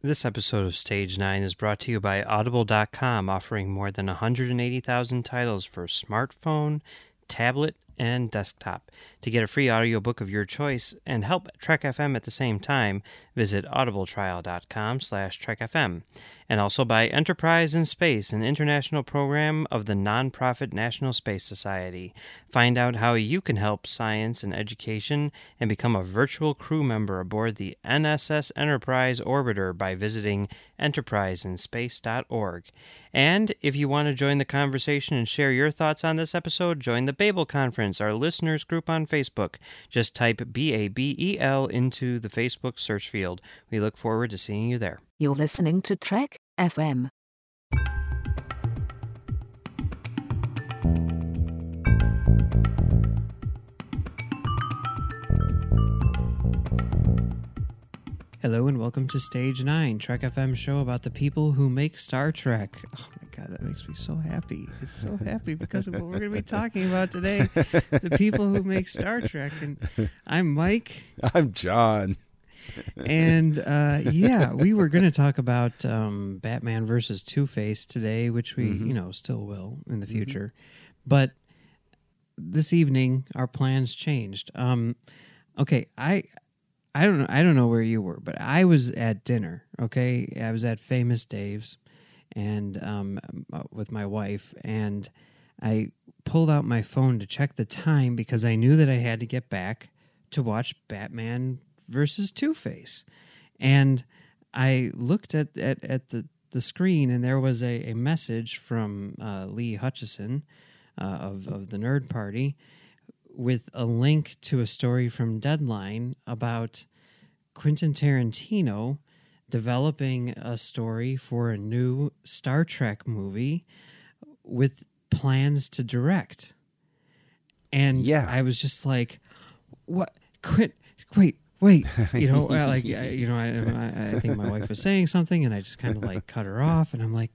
This episode of Stage 9 is brought to you by Audible.com, offering more than 180,000 titles for smartphone, tablet, and desktop. To get a free audiobook of your choice and help Trek FM at the same time, visit audibletrial.com/trekfm. And also by Enterprise in Space, an international program of the nonprofit National Space Society. Find out how you can help science and education and become a virtual crew member aboard the NSS Enterprise Orbiter by visiting enterpriseinspace.org. And if you want to join the conversation and share your thoughts on this episode, join the Babel Conference, our listeners group on Facebook. Just type BABEL into the Facebook search field. We look forward to seeing you there. You're listening to Trek FM. Hello and welcome to Stage 9, Trek FM show about the people who make Star Trek. Oh my God, that makes me so happy. It's so happy because of what we're going to be talking about today. The people who make Star Trek. And I'm Mike. I'm John. And we were going to talk about Batman versus Two-Face today, which we, still will in the future. But this evening, our plans changed. Okay, I don't know where you were, but I was at dinner, okay? I was at Famous Dave's and with my wife, and I pulled out my phone to check the time because I knew that I had to get back to watch Batman versus Two-Face. And I looked at the screen, and there was a message from Lee Hutchison of the Nerd Party with a link to a story from Deadline about Quentin Tarantino developing a story for a new Star Trek movie with plans to direct. And I was just like, "What? Wait." I think my wife was saying something, and I just kind of like cut her off, and I'm like,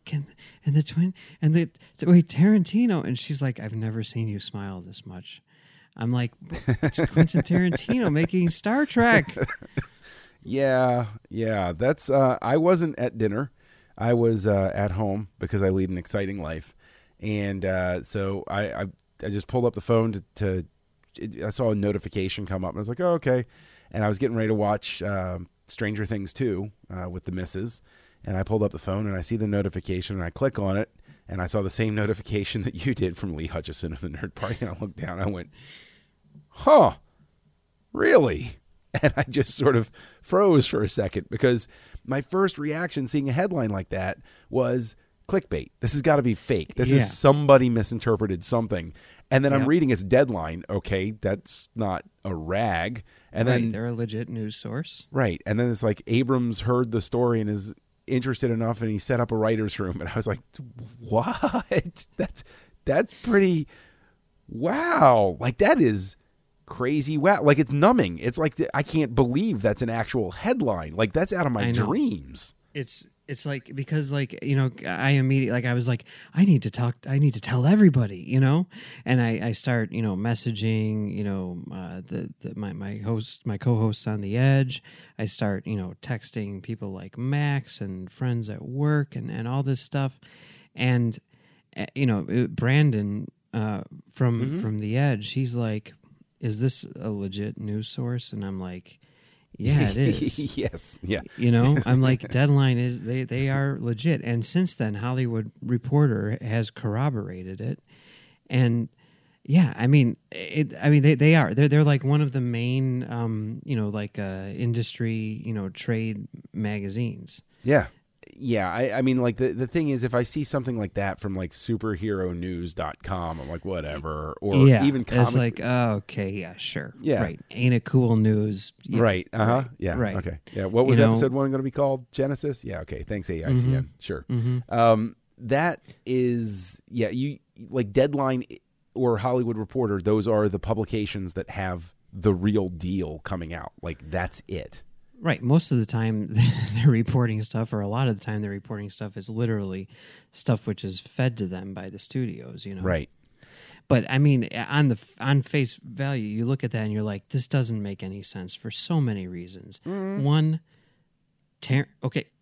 Tarantino, and she's like, "I've never seen you smile this much." I'm like, it's Quentin Tarantino making Star Trek. Yeah. That's. I wasn't at dinner. I was at home because I lead an exciting life, and so I just pulled up the phone I saw a notification come up, and I was like, oh, okay. And I was getting ready to watch Stranger Things 2 with the missus, and I pulled up the phone, and I see the notification, and I click on it, and I saw the same notification that you did from Lee Hutchison of the Nerd Party, and I looked down, and I went, huh, really? And I just sort of froze for a second because my first reaction seeing a headline like that was clickbait. This has got to be fake. This is somebody misinterpreted something. And then I'm reading its Deadline. Okay, that's not a rag. And then they're a legit news source. Right. And then it's like Abrams heard the story and is interested enough, and he set up a writer's room. And I was like, what? That's pretty, wow. Like, that is crazy. Wow. Like, it's numbing. It's like, I can't believe that's an actual headline. Like, that's out of my dreams. It's like, because like, I immediately, like, I was like, I need to tell everybody, and I start, messaging, my co-hosts on the Edge. I start, texting people like Max and friends at work and all this stuff. And, Brandon, from the Edge, he's like, is this a legit news source? And I'm like, yeah, it is. Yes. Yeah. I'm like, Deadline is, they are legit. And since then, Hollywood Reporter has corroborated it. And yeah, I mean, they are. They're like one of the main, industry, trade magazines. Yeah. Yeah, I mean, like, the thing is, if I see something like that from, like, superheronews.com, I'm like, whatever. Or even comic... It's like, oh, okay, yeah, sure. Yeah. Right. Ain't it cool news? Yeah. Right. Uh-huh. Right. Yeah. Right. Okay. Yeah. What was episode 1 going to be called? Genesis? Yeah, okay. Thanks, AICN. Mm-hmm. Sure. Mm-hmm. That is, you like, Deadline or Hollywood Reporter, those are the publications that have the real deal coming out. Like, that's it. Right. Most of the time they're reporting stuff, or a lot of the time they're reporting stuff is literally stuff which is fed to them by the studios, Right. But I mean, on face value, you look at that and you're like, this doesn't make any sense for so many reasons. One,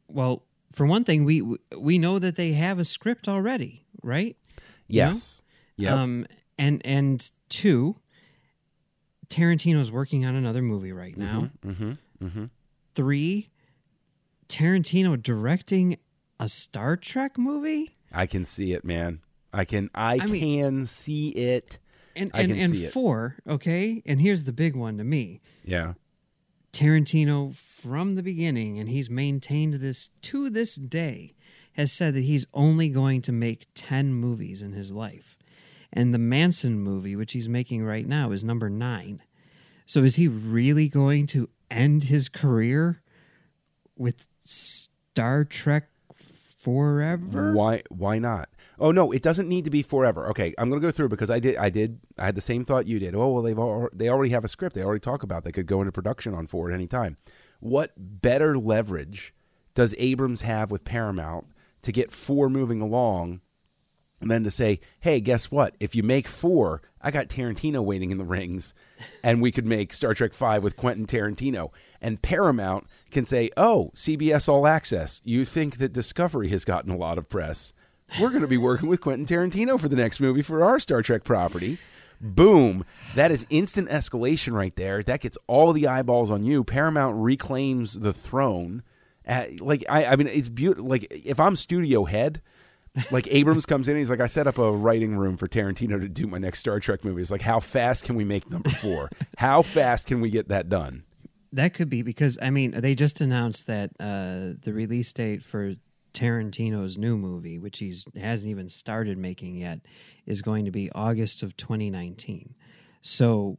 Well, for one thing, we know that they have a script already, right? Yes. Yeah. And two, Tarantino's working on another movie right now. Three, Tarantino directing a Star Trek movie. I can see it, man. I can see it. And four, okay? And here's the big one to me. Yeah. Tarantino, from the beginning, and he's maintained this to this day, has said that he's only going to make 10 movies in his life. And the Manson movie, which he's making right now, is number 9. So is he really going to end his career with Star Trek forever? Why not? Oh no, it doesn't need to be forever. Okay, I'm going to go through because I had the same thought you did. Oh well, they already have a script. They already talk about. They could go into production on 4 at any time. What better leverage does Abrams have with Paramount to get 4 moving along, and then to say, hey, guess what? If you make 4, I got Tarantino waiting in the rings, and we could make Star Trek 5 with Quentin Tarantino. And Paramount can say, oh, CBS All Access, you think that Discovery has gotten a lot of press. We're going to be working with Quentin Tarantino for the next movie for our Star Trek property. Boom. That is instant escalation right there. That gets all the eyeballs on you. Paramount reclaims the throne. I mean, it's beautiful. Like, if I'm studio head, like Abrams comes in, he's like, I set up a writing room for Tarantino to do my next Star Trek movie. It's like, how fast can we make number 4? How fast can we get that done? That could be because, I mean, they just announced that the release date for Tarantino's new movie, which he hasn't even started making yet, is going to be August of 2019. So,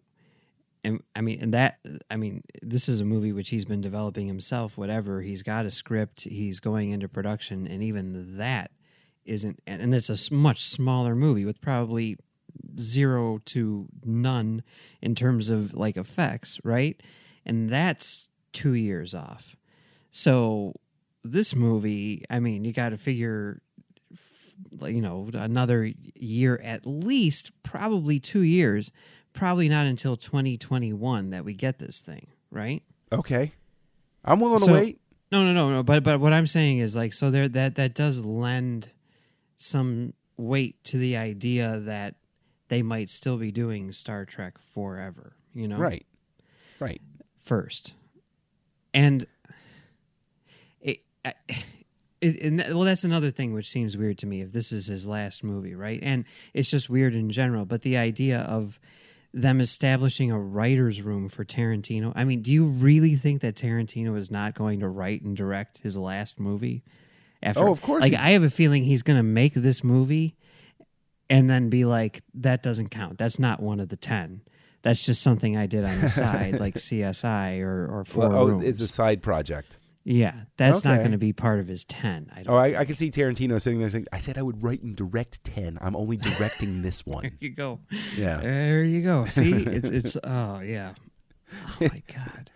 this is a movie which he's been developing himself, whatever. He's got a script, he's going into production, and even that isn't, and it's a much smaller movie with probably 0 to none in terms of like effects, right? And that's 2 years off. So this movie, I mean, you got to figure, another year at least, probably 2 years, probably not until 2021 that we get this thing, right? Okay. I'm willing to wait. No. But what I'm saying is, like, so there that does lend some weight to the idea that they might still be doing Star Trek forever, Right. First. And that's another thing which seems weird to me, if this is his last movie, right? And it's just weird in general, but the idea of them establishing a writer's room for Tarantino, I mean, do you really think that Tarantino is not going to write and direct his last movie? Of course. Like, I have a feeling he's going to make this movie and then be like, that doesn't count. That's not one of the 10. That's just something I did on the side, like CSI or Four Rooms. It's a side project. Yeah, that's not going to be part of his 10. I can see Tarantino sitting there saying, I said I would write and direct 10. I'm only directing this one. There you go. Yeah. There you go. See? It's oh, yeah. Oh, my God.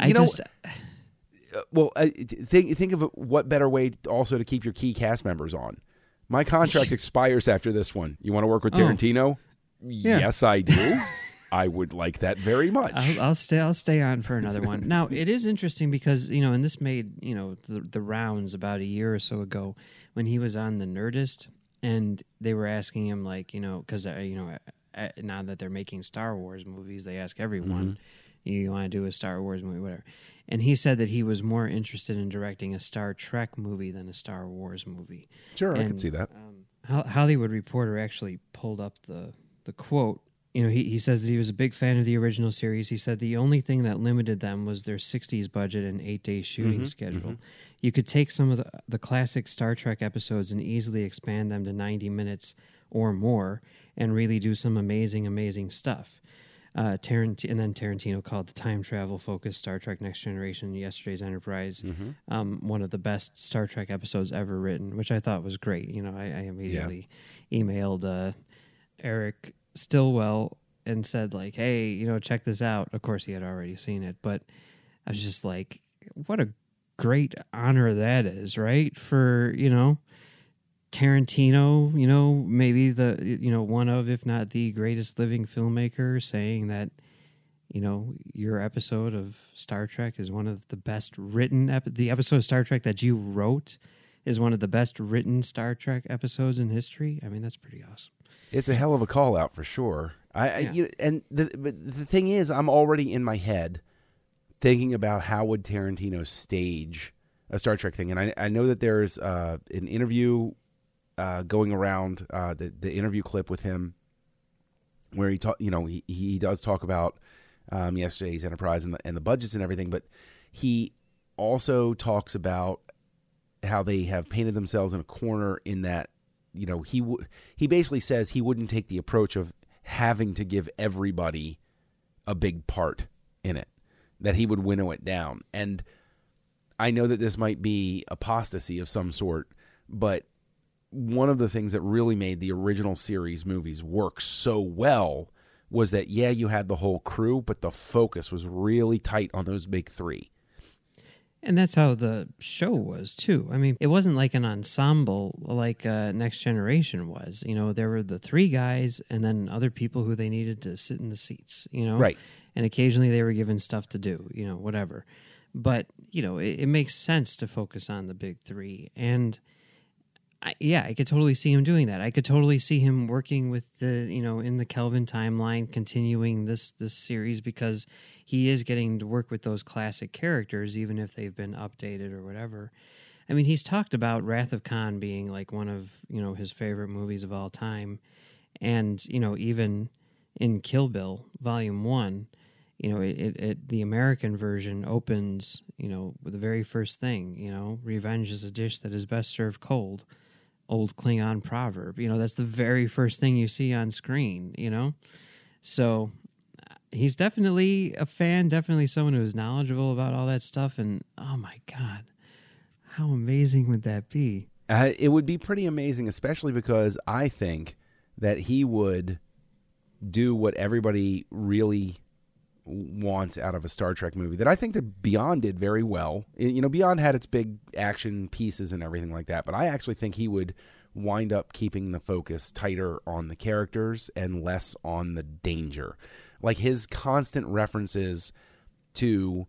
Think of what better way also to keep your key cast members on. My contract expires after this one. You want to work with Tarantino? Yeah. Yes, I do. I would like that very much. I'll stay on for another one. Now, it is interesting because, and this made, the rounds about a year or so ago when he was on the Nerdist, and they were asking him, like, because, now that they're making Star Wars movies, they ask everyone, you want to do a Star Wars movie, whatever. And he said that he was more interested in directing a Star Trek movie than a Star Wars movie. Sure, I can see that. Hollywood Reporter actually pulled up the quote. He says that he was a big fan of the original series. He said the only thing that limited them was their 60s budget and 8-day shooting schedule. You could take some of the classic Star Trek episodes and easily expand them to 90 minutes or more and really do some amazing, amazing stuff. And then Tarantino called the time travel-focused Star Trek Next Generation, Yesterday's Enterprise, one of the best Star Trek episodes ever written, which I thought was great. I immediately emailed Eric Stillwell and said, like, hey, check this out. Of course, he had already seen it, but I was just like, what a great honor that is, right? For, Tarantino, maybe the, one of, if not the greatest living filmmaker, saying that, your episode of Star Trek is one of the best written. The episode of Star Trek that you wrote is one of the best written Star Trek episodes in history. I mean, that's pretty awesome. It's a hell of a call out for sure. But the thing is, I'm already in my head thinking about how would Tarantino stage a Star Trek thing, and I know that there's an interview going around, the interview clip with him, where he does talk about yesterday's Enterprise and the budgets and everything, but he also talks about how they have painted themselves in a corner in that, he basically says he wouldn't take the approach of having to give everybody a big part in it, that he would winnow it down. And I know that this might be apostasy of some sort, but one of the things that really made the original series movies work so well was that, you had the whole crew, but the focus was really tight on those big three. And that's how the show was, too. I mean, it wasn't like an ensemble like Next Generation was. There were the three guys and then other people who they needed to sit in the seats, Right. And occasionally they were given stuff to do, whatever. But, it makes sense to focus on the big three. And, I could totally see him doing that. I could totally see him working with in the Kelvin timeline, continuing this series, because he is getting to work with those classic characters, even if they've been updated or whatever. I mean, he's talked about Wrath of Khan being like one of, his favorite movies of all time. And, even in Kill Bill, Volume 1, the American version opens, with the very first thing, revenge is a dish that is best served cold. Old Klingon proverb. That's the very first thing you see on screen, So he's definitely a fan, definitely someone who's knowledgeable about all that stuff. And, oh, my God, how amazing would that be? It would be pretty amazing, especially because I think that he would do what everybody really wants out of a Star Trek movie that I think that Beyond did very well. Beyond had its big action pieces and everything like that, but I actually think he would wind up keeping the focus tighter on the characters and less on the danger. Like his constant references to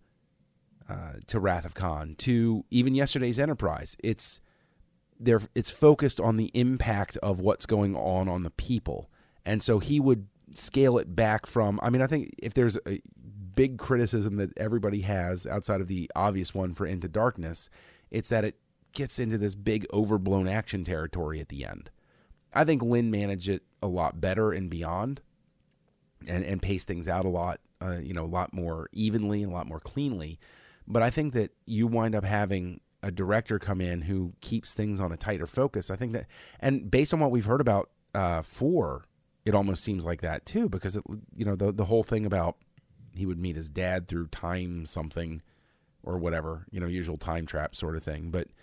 Wrath of Khan, to even yesterday's Enterprise, it's focused on the impact of what's going on the people. And so he would scale it back from, I think if there's a big criticism that everybody has outside of the obvious one for Into Darkness, it's that it gets into this big overblown action territory at the end. I think Lin managed it a lot better in Beyond and paced things out a lot, a lot more evenly and a lot more cleanly. But I think that you wind up having a director come in who keeps things on a tighter focus. I think that, and based on what we've heard about 4, it almost seems like that too, because the whole thing about he would meet his dad through time something or whatever, usual time trap sort of thing. But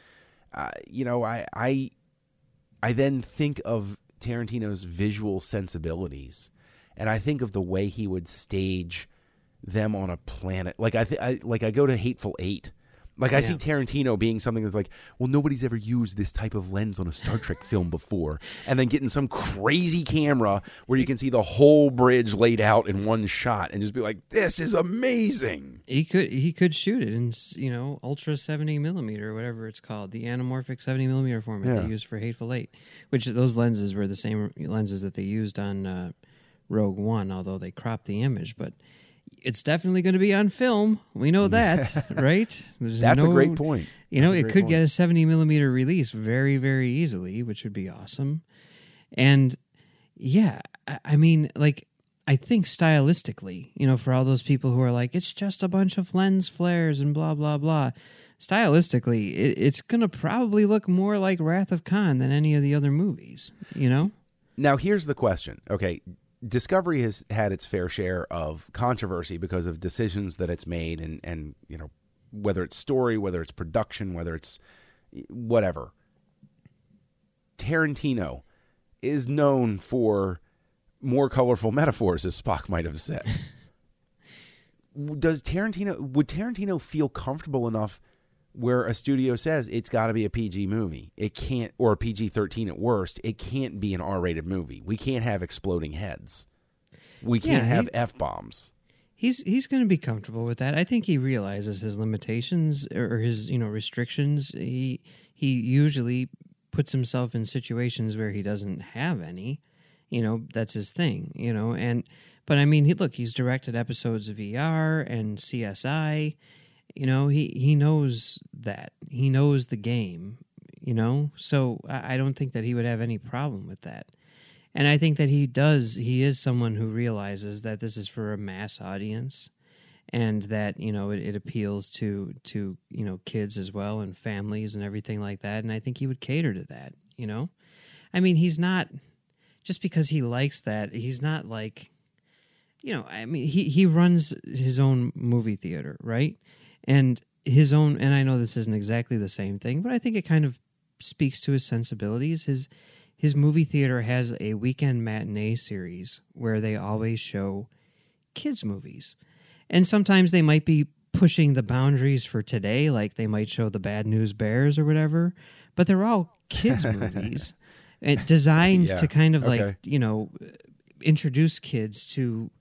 I then think of Tarantino's visual sensibilities, and I think of the way he would stage them on a planet. Like I go to Hateful Eight. Like, I see Tarantino being something that's like, well, nobody's ever used this type of lens on a Star Trek film before. And then getting some crazy camera where you can see the whole bridge laid out in one shot and just be like, this is amazing. He could shoot it in, Ultra 70 millimeter, or whatever it's called, the anamorphic 70 millimeter format they used for Hateful Eight, which those lenses were the same lenses that they used on Rogue One, although they cropped the image. But it's definitely going to be on film. We know that, right? That's a great point. It could get a 70 millimeter release very, very easily, which would be awesome. And I think stylistically, for all those people who are like, it's just a bunch of lens flares and blah, blah, blah. Stylistically, it's going to probably look more like Wrath of Khan than any of the other movies, Now, here's the question. Okay. Discovery has had its fair share of controversy because of decisions that it's made and whether it's story, whether it's production, whether it's whatever. Tarantino is known for more colorful metaphors, as Spock might have said. Would Tarantino feel comfortable enough where a studio says it's got to be a PG movie? It can't, or a PG-13 at worst. It can't be an R-rated movie. We can't have exploding heads. We can't have F-bombs. He's going to be comfortable with that. I think he realizes his limitations or his restrictions. He usually puts himself in situations where he doesn't have any. That's his thing. But I mean, he's directed episodes of ER and CSI. He knows that. He knows the game. So I don't think that he would have any problem with that. And I think that he is someone who realizes that this is for a mass audience and that, it appeals to kids as well and families and everything like that. And I think he would cater to that, I mean, he's not, just because he likes that, he's not like, he runs his own movie theater, right? And and I know this isn't exactly the same thing, but I think it kind of speaks to his sensibilities. His movie theater has a weekend matinee series where they always show kids' movies. And sometimes they might be pushing the boundaries for today, like they might show The Bad News Bears or whatever, but they're all kids' movies designed to kind of like, introduce kids to,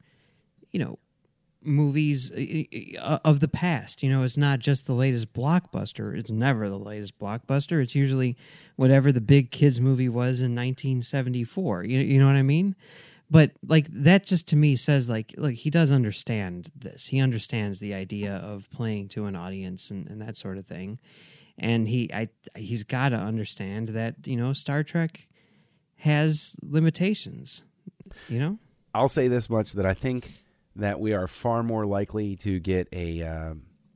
movies of the past. It's not just the latest blockbuster. It's never the latest blockbuster. It's usually whatever the big kids movie was in 1974. You know what I mean? But like that just to me says like he does understand this. He understands the idea of playing to an audience and that sort of thing. And he's got to understand that, Star Trek has limitations, I'll say this much, that I think that we are far more likely to get a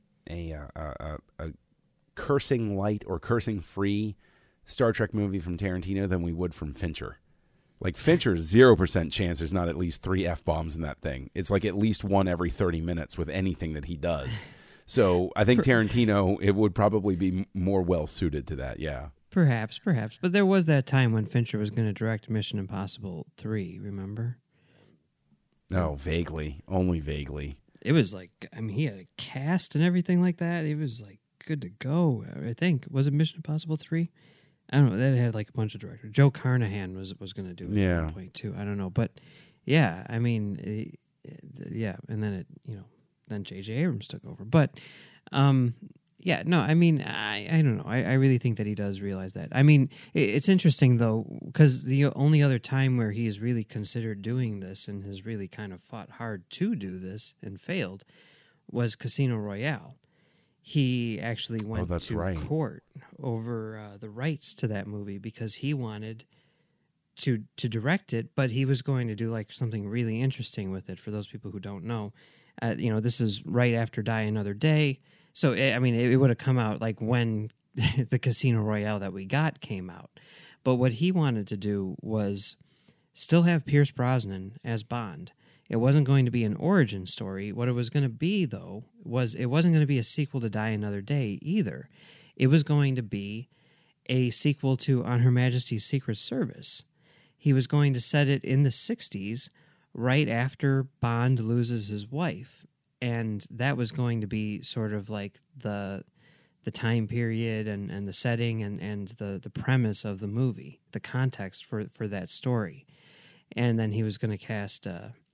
cursing light or cursing free Star Trek movie from Tarantino than we would from Fincher. Like Fincher's 0% chance there's not at least 3 F-bombs in that thing. It's like at least one every 30 minutes with anything that he does. So I think Tarantino, it would probably be more well suited to that. Yeah. Perhaps. But there was that time when Fincher was going to direct Mission Impossible 3, remember? No, vaguely. Only vaguely. It was like, I mean, he had a cast and everything like that. It was like good to go, I think. Was it Mission Impossible 3? I don't know. That had like a bunch of directors. Joe Carnahan was going to do it at one point too. I don't know. But yeah, I mean, yeah. And then then J.J. Abrams took over. But yeah, no, I mean, I don't know. I really think that he does realize that. I mean, it's interesting, though, because the only other time where he has really considered doing this and has really kind of fought hard to do this and failed was Casino Royale. He actually went to court over the rights to that movie because he wanted to direct it, but he was going to do like something really interesting with it. For those people who don't know, this is right after Die Another Day. So, I mean, it would have come out like when the Casino Royale that we got came out. But what he wanted to do was still have Pierce Brosnan as Bond. It wasn't going to be an origin story. What it was going to be, though, was it wasn't going to be a sequel to Die Another Day either. It was going to be a sequel to On Her Majesty's Secret Service. He was going to set it in the 60s, right after Bond loses his wife. And that was going to be sort of like the time period and the setting and the premise of the movie, the context for that story. And then he was going to cast,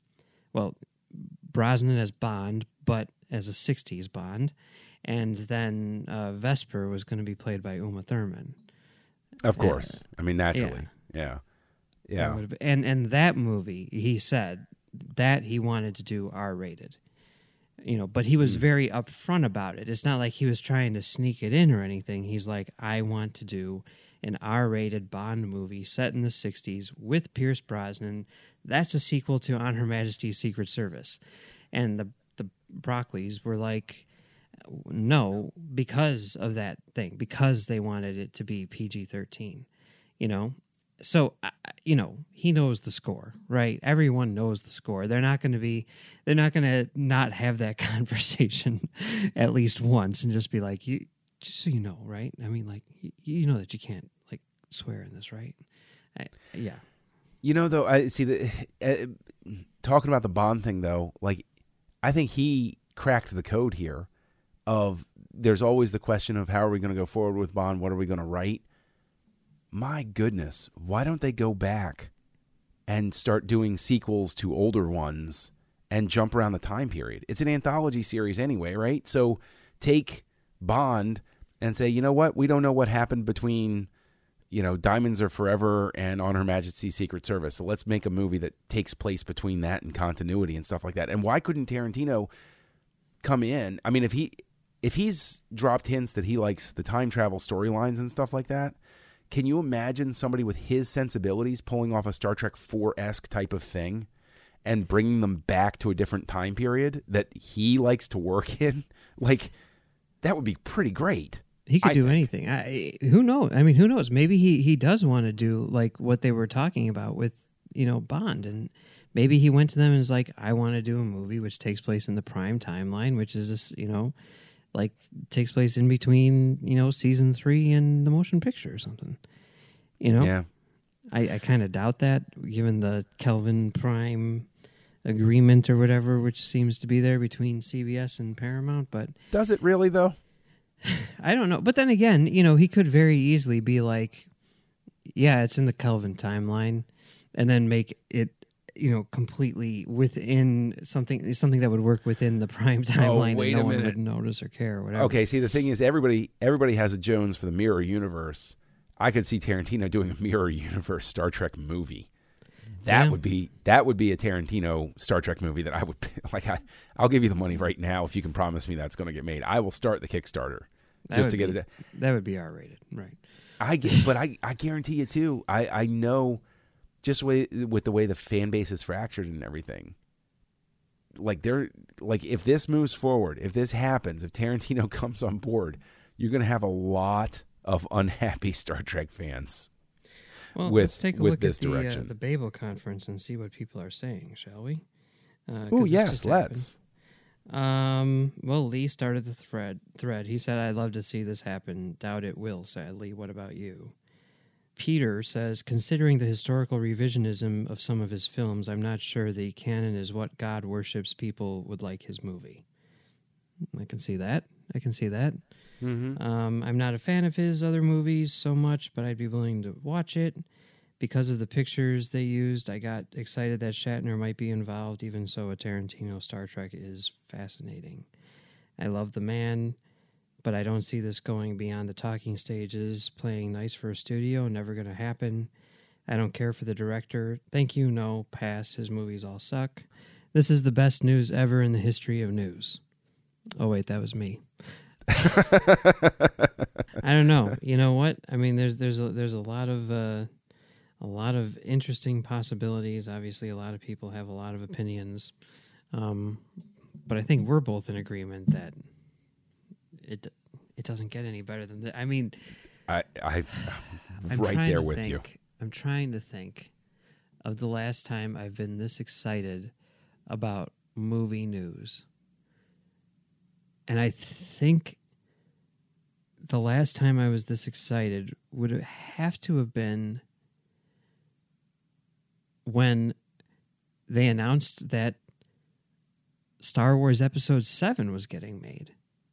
Brosnan as Bond, but as a 60s Bond. And then Vesper was going to be played by Uma Thurman. Of course. I mean, naturally. Yeah. And that movie, he said that he wanted to do R-rated. But he was very upfront about it. It's not like he was trying to sneak it in or anything. He's like, I want to do an R-rated Bond movie set in the 60s with Pierce Brosnan. That's a sequel to On Her Majesty's Secret Service. And the Broccoli's were like, no, because of that thing, because they wanted it to be PG-13, So, he knows the score, right? Everyone knows the score. They're not going to not have that conversation at least once and just be like, just so you know, right? I mean, like, you know that you can't, like, swear in this, right? Yeah. Though, I see talking about the Bond thing, though, like, I think he cracked the code here of there's always the question of how are we going to go forward with Bond? What are we going to write? My goodness, why don't they go back and start doing sequels to older ones and jump around the time period. It's an anthology series anyway, right? So take Bond and say, you know what? We don't know what happened between, Diamonds Are Forever and On Her Majesty's Secret Service. So let's make a movie that takes place between that and continuity and stuff like that. And why couldn't Tarantino come in? I mean, if he's dropped hints that he likes the time travel storylines and stuff like that, can you imagine somebody with his sensibilities pulling off a Star Trek 4-esque type of thing and bringing them back to a different time period that he likes to work in? Like, that would be pretty great. He could do anything. Who knows? I mean, who knows? Maybe he does want to do like what they were talking about with, Bond. And maybe he went to them and was like, I want to do a movie which takes place in the prime timeline, which is this, like takes place in between, season 3 and the motion picture or something. Yeah. I kind of doubt that, given the Kelvin Prime agreement or whatever, which seems to be there between CBS and Paramount. But does it really, though? I don't know. But then again, he could very easily be like, yeah, it's in the Kelvin timeline, and then make it, completely within something that would work within the prime timeline and no one would notice or care or whatever. Okay, see, the thing is, everybody has a Jones for the Mirror Universe. I could see Tarantino doing a Mirror Universe Star Trek movie. That would be a Tarantino Star Trek movie that I would like. I'll give you the money right now if you can promise me that's going to get made. I will start the Kickstarter just to get it. That would be R-rated, right? I guarantee you too. I know just with the way the fan base is fractured and everything. Like if this moves forward, if this happens, if Tarantino comes on board, you're going to have a lot of unhappy Star Trek fans. Well, let's take a look at direction. The Babel conference and see what people are saying, shall we? Oh, yes, let's. Well, Lee started the thread. He said, I'd love to see this happen. Doubt it will, sadly. What about you? Peter says, considering the historical revisionism of some of his films, I'm not sure the canon is what God worships people would like his movie. I can see that. Mm-hmm. I'm not a fan of his other movies so much, but I'd be willing to watch it. Because of the pictures they used, I got excited that Shatner might be involved. Even so, a Tarantino Star Trek is fascinating. I love the man, but I don't see this going beyond the talking stages. Playing nice for a studio, never going to happen. I don't care for the director. Thank you, no, pass. His movies all suck. This is the best news ever in the history of news. Oh, wait, that was me. I don't know. You know what? I mean, there's a lot of interesting possibilities. Obviously, a lot of people have a lot of opinions, but I think we're both in agreement that it doesn't get any better than that. I mean, I'm right there with you. I'm trying to think of the last time I've been this excited about movie news. And I think the last time I was this excited would have to have been when they announced that Star Wars Episode 7 was getting made.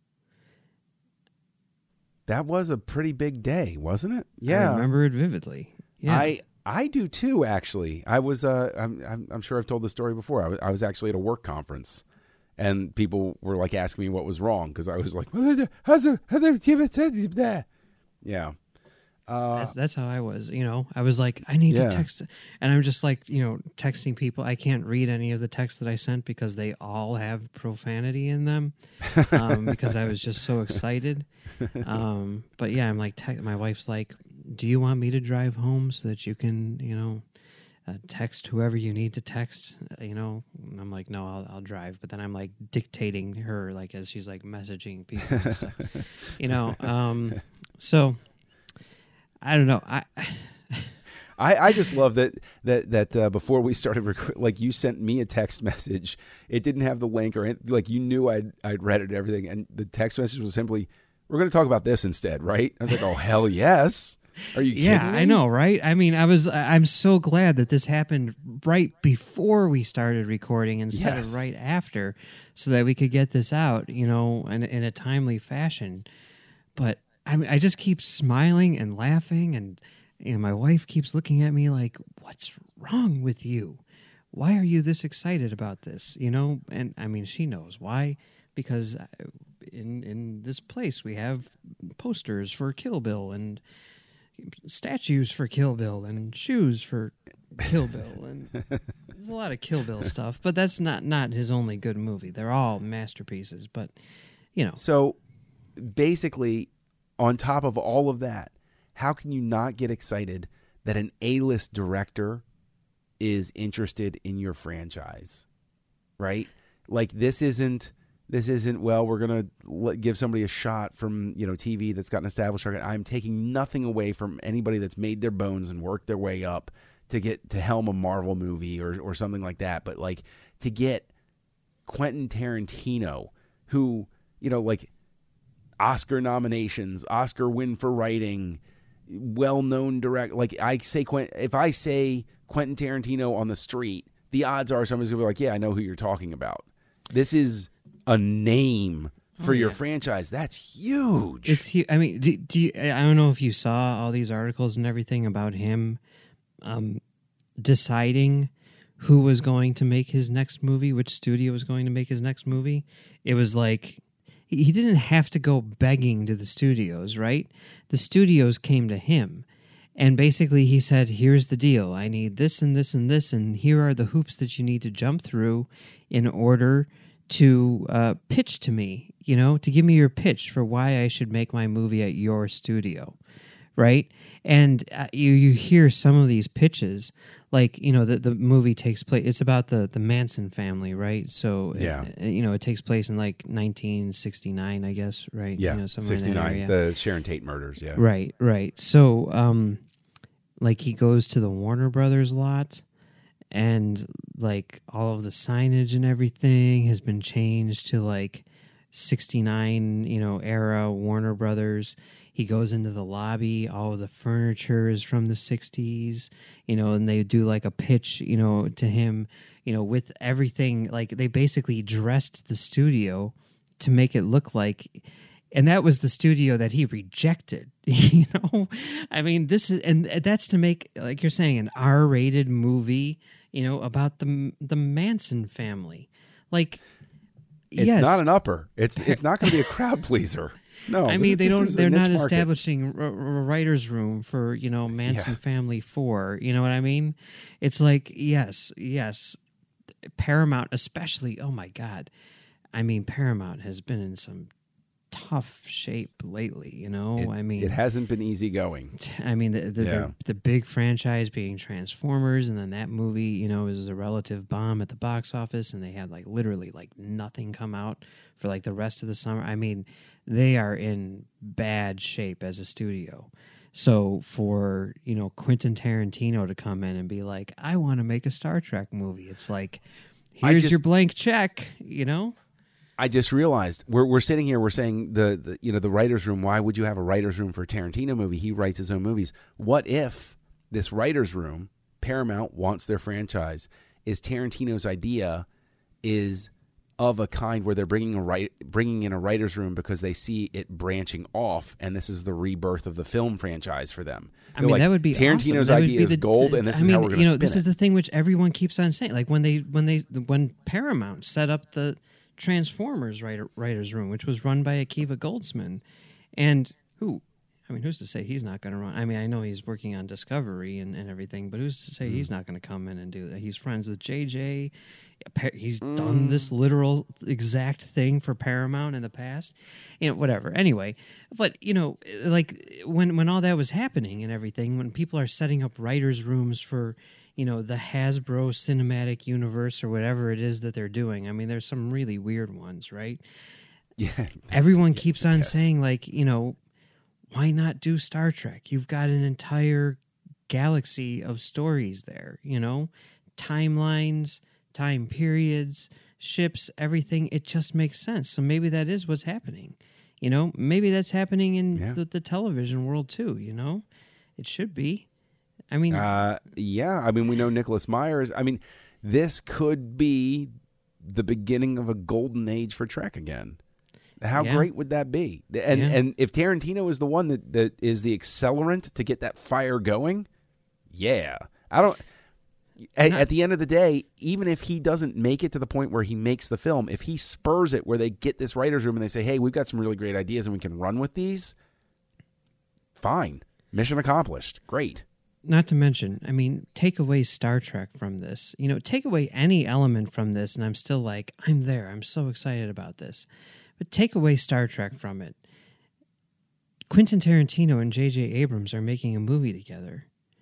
That was a pretty big day, wasn't it? Yeah. I remember it vividly. Yeah. I do too, actually. I was I'm sure I've told the story before. I was actually at a work conference, and people were like asking me what was wrong because I was like, yeah. That's how I was, I was like, I need to text, and I'm just like, texting people. I can't read any of the texts that I sent because they all have profanity in them, because I was just so excited. But yeah, I'm like, my wife's like, do you want me to drive home so that you can, text whoever you need to text? And I'm like, no, I'll drive. But then I'm like dictating her, like, as she's like messaging people and stuff, so. I don't know. I just love that before we started like you sent me a text message. It didn't have the link or like you knew I'd read it and everything, and the text message was simply, "We're going to talk about this instead, right?" I was like, "Oh hell yes!" Are you kidding me? I know, right? I mean, I'm so glad that this happened right before we started recording instead of right after, so that we could get this out, in a timely fashion. But I just keep smiling and laughing, and my wife keeps looking at me like, "What's wrong with you? why are you this excited about this? You know, and I mean, she knows why, because in this place we have posters for Kill Bill and statues for Kill Bill and shoes for Kill Bill, and there's a lot of Kill Bill stuff, but that's not his only good movie. They're all masterpieces, but you know. So basically, on top of all of that, how can you not get excited that an A-list director is interested in your franchise, right? Like this isn't, well, we're going to give somebody a shot from, TV that's got an established record. I'm taking nothing away from anybody that's made their bones and worked their way up to get to helm a Marvel movie or something like that. But like to get Quentin Tarantino, who, like Oscar nominations, Oscar win for writing, well-known direct. Like if I say Quentin Tarantino on the street, the odds are somebody's gonna be like, yeah, I know who you're talking about. This is a name for your franchise. That's huge. It's huge. I mean, do you, I don't know if you saw all these articles and everything about him deciding who was going to make his next movie, which studio was going to make his next movie. It was like he didn't have to go begging to the studios, right? The studios came to him. And basically he said, here's the deal. I need this and this and this, and here are the hoops that you need to jump through in order to pitch to me, to give me your pitch for why I should make my movie at your studio, right? And you hear some of these pitches, like, the movie takes place, it's about the Manson family, right? So, it takes place in like 1969, I guess, right? Yeah, somewhere 69, in that area. the Sharon Tate murders, yeah. Right. So, like he goes to the Warner Brothers lot, and like all of the signage and everything has been changed to like 69, era Warner Brothers. He goes into the lobby, all of the furniture is from the 60s, and they do like a pitch, to him, with everything. Like they basically dressed the studio to make it look like, and that was the studio that he rejected, I mean, and that's to make, like you're saying, an R-rated movie, about the Manson family. Like, it's not an upper. It's not going to be a crowd pleaser. No, I mean they're not establishing a writer's room for Manson Family 4. You know what I mean? It's like yes, Paramount especially. Oh my God, I mean Paramount has been in some tough shape lately. I mean it hasn't been easy going. I mean the big franchise being Transformers, and then that movie is a relative bomb at the box office, and they had like literally like nothing come out for like the rest of the summer. I mean, they are in bad shape as a studio. So for, Quentin Tarantino to come in and be like, I want to make a Star Trek movie. It's like, here's your blank check, I just realized we're sitting here, we're saying the writer's room. Why would you have a writer's room for a Tarantino movie? He writes his own movies. What if this writer's room, Paramount wants their franchise, is Tarantino's idea is of a kind where they're bringing in a writer's room because they see it branching off, and this is the rebirth of the film franchise for them. I mean, that would be Tarantino's awesome. idea is gold, and this is how we're going to spin this is the thing which everyone keeps on saying. Like when Paramount set up the Transformers writer's room, which was run by Akiva Goldsman, and who's to say he's not going to run? I mean, I know he's working on Discovery and everything, but who's to say he's not going to come in and do that? He's friends with JJ. He's done this literal exact thing for Paramount in the past. Whatever. Anyway, but, like when all that was happening and everything, when people are setting up writers' rooms for, the Hasbro Cinematic Universe or whatever it is that they're doing, I mean, there's some really weird ones, right? Yeah. Everyone keeps on saying, like, why not do Star Trek? You've got an entire galaxy of stories there, timelines, time periods, ships, everything. It just makes sense. So maybe that is what's happening. Maybe that's happening in the television world too, It should be. I mean... I mean, we know Nicholas Myers. I mean, this could be the beginning of a golden age for Trek again. How great would that be? And if Tarantino is the one that is the accelerant to get that fire going, I don't... at the end of the day, even if he doesn't make it to the point where he makes the film, if he spurs it where they get this writer's room and they say, hey, we've got some really great ideas and we can run with these, fine. Mission accomplished. Great. Not to mention, I mean, take away Star Trek from this. You know, take away any element from this, and I'm still like, I'm there. I'm so excited about this. But take away Star Trek from it. Quentin Tarantino and J.J. Abrams are making a movie together.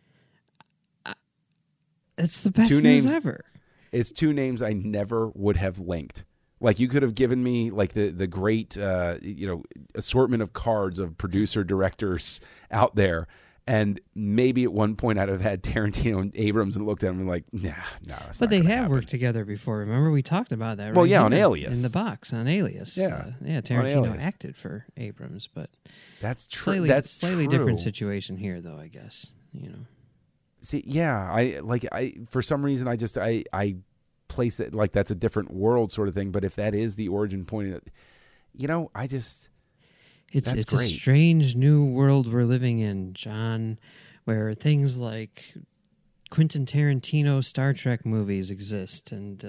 It's the best news ever. It's two names I never would have linked. Like, you could have given me like the great assortment of cards of producer directors out there, and maybe at one point I'd have had Tarantino and Abrams and looked at them and like, nah, that's but not they have happen. worked together before. Remember, we talked about that. Well, right yeah, here on Alias, in the box on Alias. Yeah, Tarantino Alias. acted for Abrams, but that's true. Slightly different situation here, though. I guess See, yeah, I for some reason I place it like that's a different world sort of thing. But if that is the origin point, It's great. a strange new world we're living in, John, where things like Quentin Tarantino Star Trek movies exist, and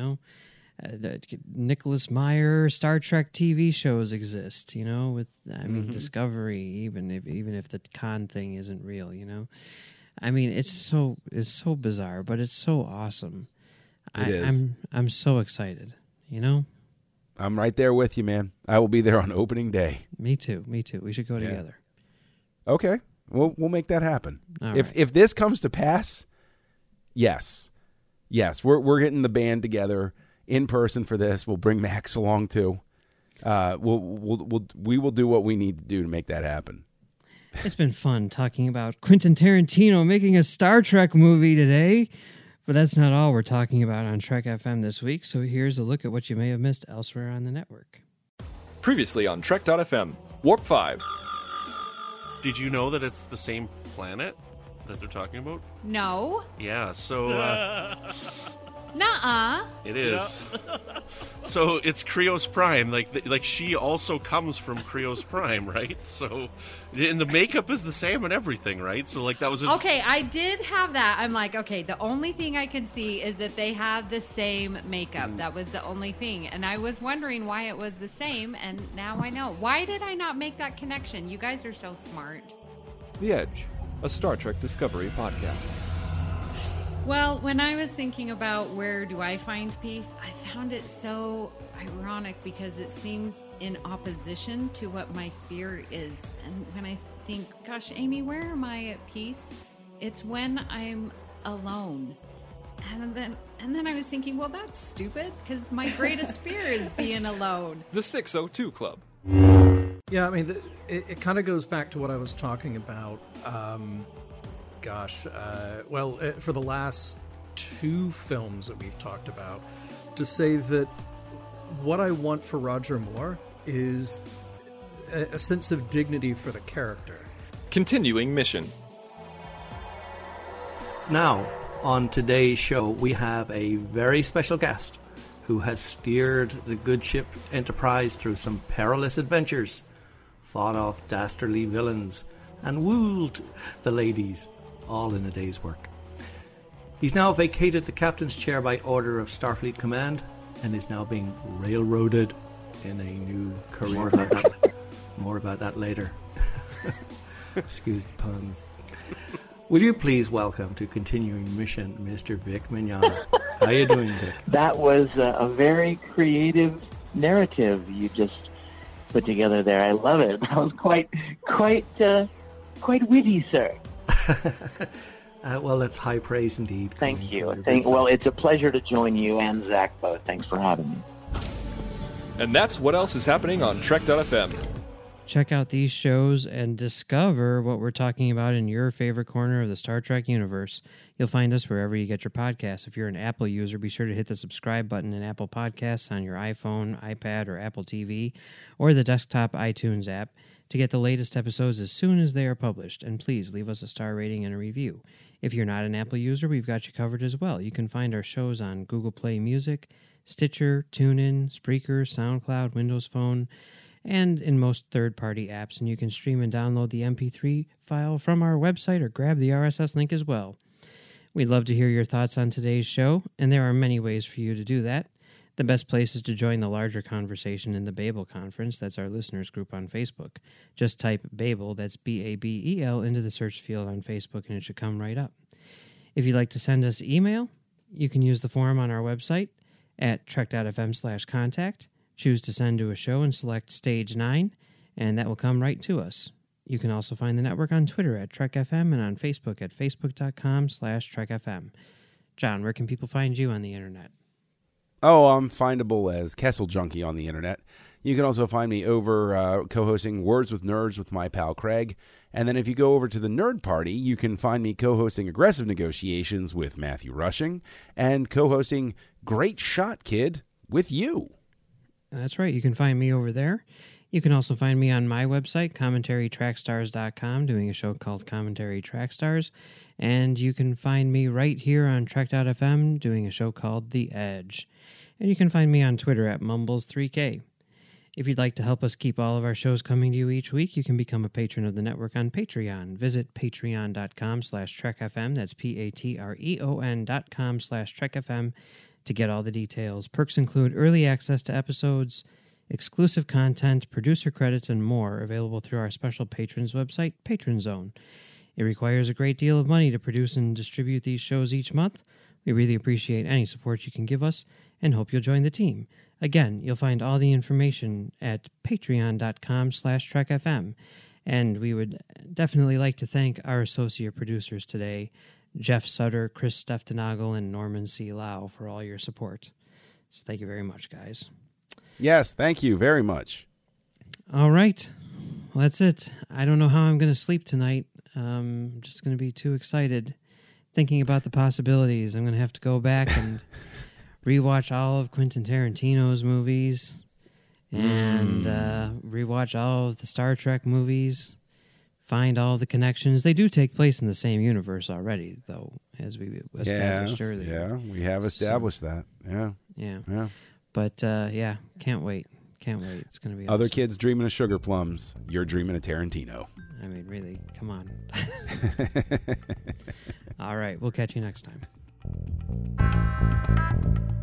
Nicholas Meyer Star Trek TV shows exist. With Discovery, even if the Khan thing isn't real. I mean, it's so bizarre, but it's so awesome. It is. I'm so excited. I'm right there with you, man. I will be there on opening day. Me too. We should go together. Okay, we'll make that happen. If this comes to pass, yes, we're getting the band together in person for this. We'll bring Max along too. We will do what we need to do to make that happen. It's been fun talking about Quentin Tarantino making a Star Trek movie today. But that's not all we're talking about on Trek FM this week, so here's a look at what you may have missed elsewhere on the network. Previously on Trek.fm, Warp 5. Did you know that it's the same planet that they're talking about? No. Yeah, so... Nuh-uh. It is. So it's Krios Prime. Like she also comes from Krios Prime, right? So, and the makeup is the same and everything, right? So that was... Okay, I did have that. I'm like, okay, the only thing I can see is that they have the same makeup. That was the only thing. And I was wondering why it was the same, and now I know. Why did I not make that connection? You guys are so smart. The Edge, a Star Trek Discovery podcast. Well, when I was thinking about where do I find peace, I found it so ironic because it seems in opposition to what my fear is. And when I think, gosh, Amy, where am I at peace? It's when I'm alone. And then I was thinking, well, that's stupid because my greatest fear is being alone. The 602 Club. Yeah, I mean, it kind of goes back to what I was talking about. For the last two films that we've talked about, to say that what I want for Roger Moore is a sense of dignity for the character. Continuing mission. Now, on today's show, we have a very special guest who has steered the good ship Enterprise through some perilous adventures, fought off dastardly villains, and wooed the ladies, all in a day's work. He's now vacated the captain's chair by order of Starfleet Command and is now being railroaded in a new career. More about that later. Excuse the puns. Will you please welcome to Continuing Mission, Mr. Vic Mignogna. How you doing, Vic? That was a very creative narrative you just put together there. I love it. That was quite witty, sir. Well, that's high praise indeed. Thank you. Well, it's a pleasure to join you and Zach both. Thanks for having me. And that's what else is happening on Trek.fm. Check out these shows and discover what we're talking about in your favorite corner of the Star Trek universe. You'll find us wherever you get your podcasts. If you're an Apple user, be sure to hit the subscribe button in Apple Podcasts on your iPhone, iPad, or Apple TV, or the desktop iTunes app to get the latest episodes as soon as they are published. And please leave us a star rating and a review. If you're not an Apple user, we've got you covered as well. You can find our shows on Google Play Music, Stitcher, TuneIn, Spreaker, SoundCloud, Windows Phone, and in most third-party apps. And you can stream and download the MP3 file from our website or grab the RSS link as well. We'd love to hear your thoughts on today's show, and there are many ways for you to do that. The best place is to join the larger conversation in the Babel Conference. That's our listeners group on Facebook. Just type Babel, that's Babel, into the search field on Facebook, and it should come right up. If you'd like to send us email, you can use the form on our website at trek.fm/contact. Choose to send to a show and select Stage 9, and that will come right to us. You can also find the network on Twitter at TrekFM and on Facebook at facebook.com/TrekFM. John, where can people find you on the internet? Oh, I'm findable as Kessel Junkie on the internet. You can also find me over co-hosting Words with Nerds with my pal Craig. And then if you go over to the Nerd Party, you can find me co-hosting Aggressive Negotiations with Matthew Rushing and co-hosting Great Shot Kid with you. That's right. You can find me over there. You can also find me on my website, commentarytrackstars.com, doing a show called Commentary Trackstars. And you can find me right here on Trek.fm, doing a show called The Edge. And you can find me on Twitter at Mumbles3K. If you'd like to help us keep all of our shows coming to you each week, you can become a patron of the network on Patreon. Visit patreon.com/TrekFM. That's patreon.com/TrekFM to get all the details. Perks include early access to episodes, exclusive content, producer credits, and more available through our special patrons website, Patron Zone. It requires a great deal of money to produce and distribute these shows each month. We really appreciate any support you can give us and hope you'll join the team. Again, you'll find all the information at patreon.com/TrekFM. And we would definitely like to thank our associate producers today, Jeff Sutter, Chris Steftenagel, and Norman C. Lau, for all your support. So thank you very much, guys. Yes, thank you very much. All right. Well, that's it. I don't know how I'm going to sleep tonight. I'm just going to be too excited thinking about the possibilities. I'm going to have to go back and rewatch all of Quentin Tarantino's movies and rewatch all of the Star Trek movies, find all the connections. They do take place in the same universe already, though, as we established earlier. Yeah, we have established that. Yeah. But, can't wait. Can't wait. It's going to be Other awesome. kids dreaming of sugar plums. You're dreaming of Tarantino. I mean, really, come on. All right, we'll catch you next time.